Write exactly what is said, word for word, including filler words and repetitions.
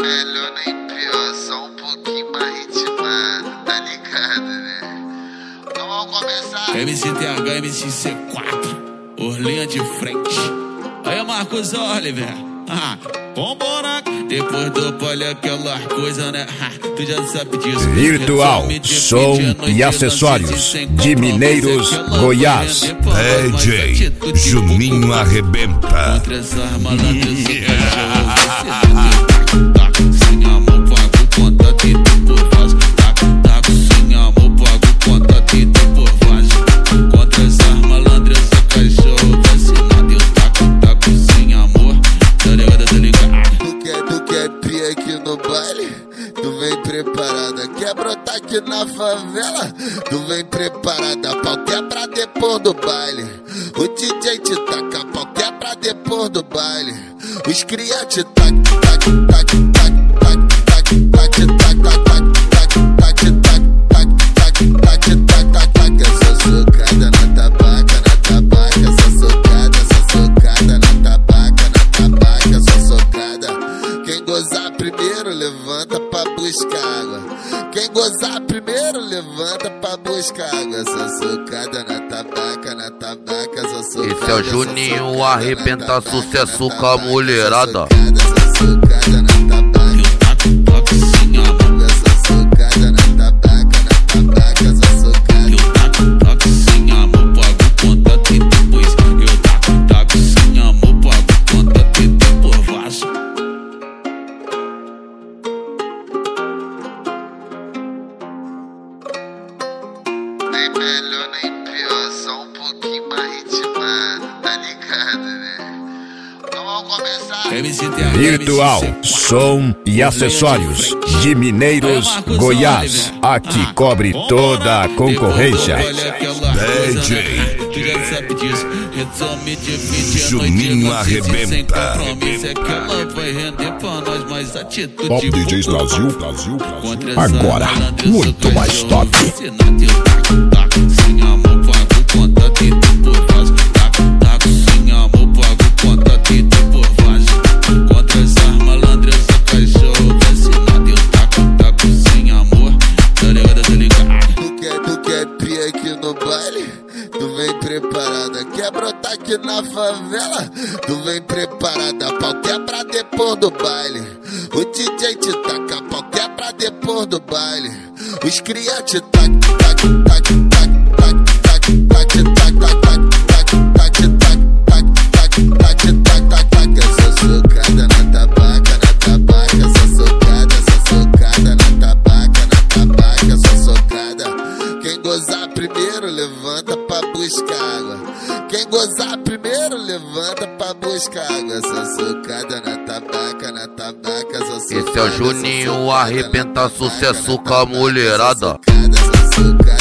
melhor nem pior, só um pouquinho mais ritmado, tá ligado, né? Então vamos começar. M C T H, M C C quatro, Orlinha de frente. Aí, Marcos Oliver. Ah, vambora. Depois do palha aquela coisa, né? Ah, tu já sabe disso. Virtual, som e acessórios de Mineiros, Goiás. D J Juninho Arrebenta. Contra essa malandra, sem amor, pago contato e por vaso. Taco sem amor, pago contato e por vaso. Contra essa malandra, essa cachorro vacinado. Eu taco, taco sem amor. Tá ligado, tá ligado? Tu quer, tu quer pia aqui no baile? Tu vem preparada. Quer brotar aqui na favela? Tu vem preparada. Pau quebra depois do baile. O D J te taca, pau quebra depois do baile. Os cria te tac, tac, tac, tac, tac, tac, tac, tac, tac, tac, tac, tac, tac, tac, tac, tac, tac. Essa socada na tabaca, na tabaca, essa socada, essa socada na tabaca, na tabaca, essa socada. Quem gozar primeiro levanta pra buscar água. Quem gozar primeiro levanta pra buscar água. Essa socada na tabaca, na tabaca, essa socada. Esse é o Juninho Arrebenta, sucesso com a mulherada. Essa socada na tabaca, Eu taco, taco sem amor. essa socada na tabaca, na tabaca, essa socada. Eu taco, taco sem amor, pago contato e depois. Eu taco, taco sem amor, pago contato e depois vaso. Nem melhor nem pior, só um pouquinho mais ritmado, tá ligado, né? Então vamos começar. M C T H, Virtual, M C C quatro, som e acessórios de Mineiros, Goiás. Aqui cobre toda a concorrência. D J Tu já sabe disso. Resome de vinte a Juninho noite, Arrebenta. sem compromisso é que ela vai render pra nós mais atitude. Top D Js Brasil, Brasil, Contra Brasil. essa Agora, malandra, muito essa mais cachorro top. vacinado. Eu taco, taco sem amor, pago contato e depois vaso. Taco, taco sem amor, pago contato e depois vaso. Contra essa malandra, essa cachorro vacinado. Eu taco, taco sem amor. Tá ligado, tá ligado? Tu quer, tu quer pia aqui no baile? Tu vem preparada. Quer brotar aqui na favela? Tu vem preparada. Pau quebra depois do baile. O D J te taca, pau quebra depois do baile. Os cria te tac, tac, tac, tac, tac, tac, tac, tac, tac, tac, tac, tac, tac, tac, tac, tac, tac, tac. Essa socada na tabaca, na tabaca, essa socada, essa socada na tabaca, na tabaca, essa socada. Quem gozar primeiro levanta pra buscar água. Quem gozar primeiro levanta pra buscar água. Essa socada na tabaca, na tabaca, essa socada. Esse é o Juninho Arrebenta, sucesso com a mulherada. Essa socada, essa socada.